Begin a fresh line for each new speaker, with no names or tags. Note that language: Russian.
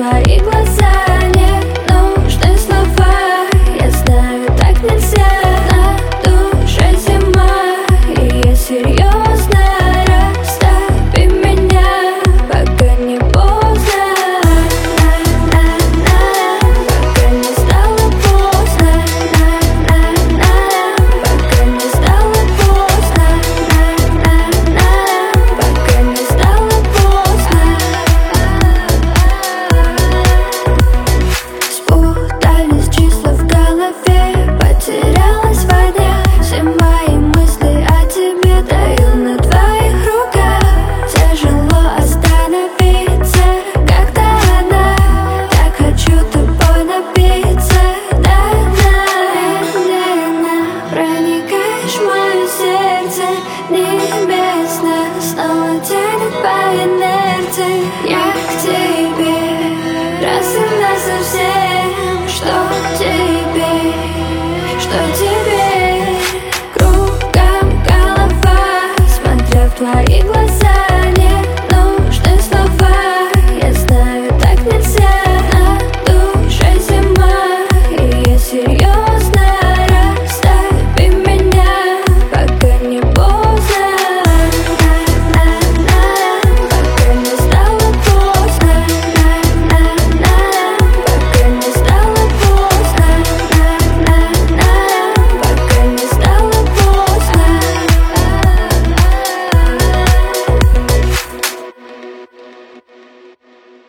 твои глаза. Не нужны слова, я знаю, так нельзя. На душе зима, и я серьезно. Расстави меня, пока не поздно. Пока не стало поздно. Пока не стало поздно. Пока не стало поздно. Спутались числа в голове, потерялась во дне. Все мои мысли о тебе таю на твоих руках. Тяжело остановиться, когда одна. Так хочу тобой напиться до дна. Медленно проникаешь в мое сердце небесно, снова тянет по инерции. Я к тебе раз и навсегда.